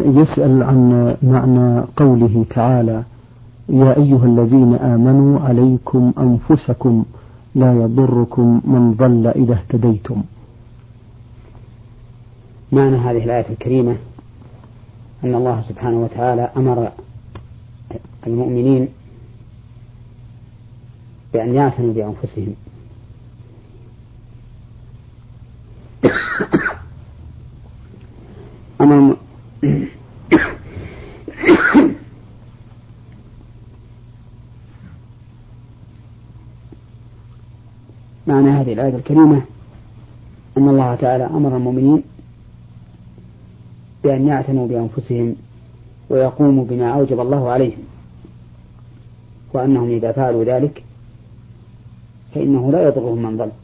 يسأل عن معنى قوله تعالى: يا أيها الذين آمنوا عليكم أنفسكم لا يضركم من ضل إذا اهتديتم. معنى هذه الآية الكريمة أن الله سبحانه وتعالى أمر المؤمنين بأن يعتنوا بأنفسهم معنى هذه الآية الكريمة أن الله تعالى أمر المؤمنين بأن يعتنوا بأنفسهم ويقوموا بما أوجب الله عليهم، وأنهم إذا فعلوا ذلك فإنه لا يضرهم من ضل.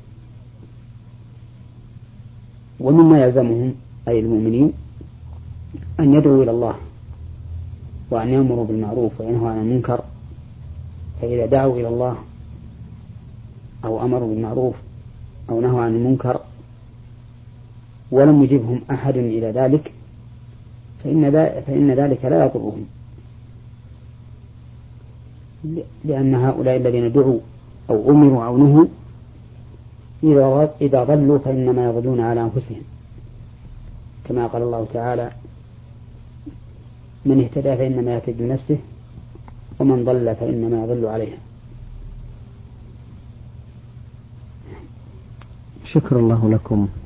ومما يلزمهم أي المؤمنين أن يدعوا إلى الله وأن يأمروا بالمعروف وينهوا عن المنكر، فإذا دعوا إلى الله أو أمروا بالمعروف أو نهوا عن المنكر ولم يجبهم أحد إلى ذلك فإن ذلك لا يضرهم، لأن هؤلاء الذين دعوا أو أمروا أو نهوا إذا ضلوا فإنما يضلون على أنفسهم، كما قال الله تعالى: من اهتدى فإنما يهتدي لنفسه ومن ضل فإنما يضل عليها. شكر الله لكم.